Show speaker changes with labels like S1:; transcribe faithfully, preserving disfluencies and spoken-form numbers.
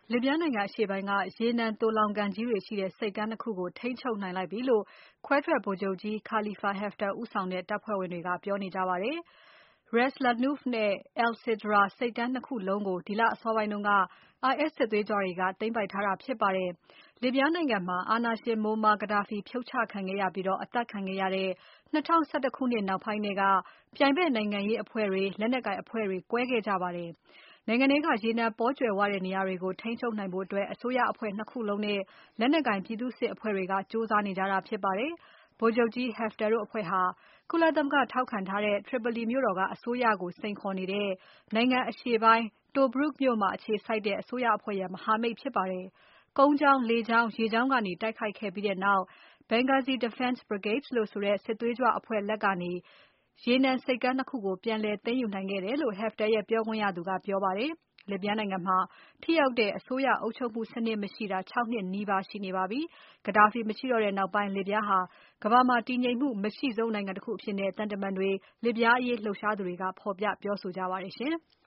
S1: လစ်ဗျားနိုင်ငံအရှေ့ပိုင်းက ရေနံသိုလှောင်ကန်ကြီးတွေရှိတဲ့ဆိပ်ကမ်း ၂ ခုကို ထိန်းချုပ်နိုင်လိုက်ပြီလို့ ခွဲထွက်ဗိုလ်ချုပ်ကြီး Khalifa Haftar ဦးဆောင်တဲ့တပ်ဖွဲ့ဝင်တွေက ပြောနေကြပါတယ်။ Ras Lanuf နဲ့ al-Sidra ဆိပ်ကမ်း ၂ ခုလုံးကို ဒီလအစောပိုင်းက IS စစ်သွေးကြွတွေက သိမ်းပိုက်ထားတာဖြစ်ပါတယ်။ လစ်ဗျားနိုင်ငံမှာ အာဏာရှင် Muammar Gaddafi ဖြုတ်ချခံခဲ့ရပြီး အသတ်ခံခဲ့ရတဲ့ ၂၀၁၁ ခုနှစ်နောက်ပိုင်းထဲက ပြိုင်ဖက်နိုင်ငံရေးအဖွဲ့တွေ၊ လက်နက်ကိုင်အဖွဲ့တွေ ကွဲခဲ့ကြပါတယ်။ နိုင်ငံထဲက ရေနံပေါကြွယ်ဝတဲ့နေရာတွေကို ထိန်းချုပ်နိုင်ဖို့ အစိုးရအဖွဲ့ ၂ ခုလုံးနဲ့ လက်နက်ကိုင်ပြည်သူ့စစ်အဖွဲ့တွေက ကြိုးစားနေကြတာဖြစ်ပါတယ်။ ဗိုလ်ချုပ်ကြီး Haftar တို့အဖွဲ့ဟာ ကုလသမဂ္ဂထောက်ခံထားတဲ့ Tripoli မြို့တော်က အစိုးရကို စိန်ခေါ်နေတဲ့ နိုင်ငံအရှေ့ပိုင်း Tobruk မြို့မှာ အခြေစိုက်တဲ့ အစိုးရအဖွဲ့ရဲ့ မဟာမိတ်ဖြစ်ပါတယ်။ ကုန်းကြောင်း၊ လေကြောင်း၊ ရေကြောင်းကနေ တိုက်ခိုက်ခဲ့ပြီးနောက် Benghazi Defense Brigade လို့ဆိုတဲ့ စစ်သွေးကြွအဖွဲ့လက်ကနေ ရေနံဆိပ်ကမ်း ၂ ခုကို ပြန်လည်သိမ်းယူနိုင်ခဲ့တယ်လို့ Haftar ရဲ့ပြောခွင့်ရသူက ပြောပါတယ်။ လစ်ဗျားနိုင်ငံမှာ ထိရောက်တဲ့ အစိုးရအုပ်ချုပ်မှုစနစ်မရှိတာ ၆ နှစ်နီးပါးရှိနေပါပြီ။ Gaddafi မရှိတော့တဲ့နောက်ပိုင်း လစ်ဗျားဟာ ကမ္ဘာမှာ တည်ငြိမ်မှုအမရှိဆုံးနိုင်ငံတခုအဖြစ် သံတမန်တွေ၊ လစ်ဗျားအရေးလှုပ်ရှားသူတွေက ဖော်ပြပြောဆိုကြပါတယ်ရှင်။